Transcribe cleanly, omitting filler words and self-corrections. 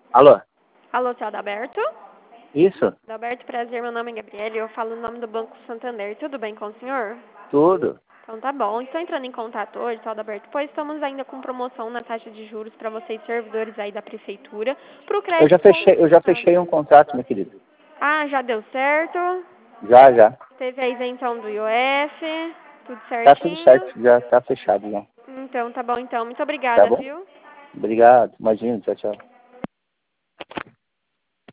Alô? Alô, seu Adalberto? Isso? Adalberto, prazer, meu nome é Gabriele, eu falo o nome do Banco Santander. Tudo bem com o senhor? Tudo. Então tá bom. Estou entrando em contato hoje, seu Adalberto, pois estamos ainda com promoção na taxa de juros para vocês, servidores aí da prefeitura, para o crédito Eu já consignado. fechei um contrato, meu querido. Ah, já deu certo? Já. Teve a isenção do IOF, tudo Tá tudo certinho? certo, já tá fechado já. Então tá bom, então. Muito Tá obrigada, bom? viu? Obrigado. Imagina, tchau.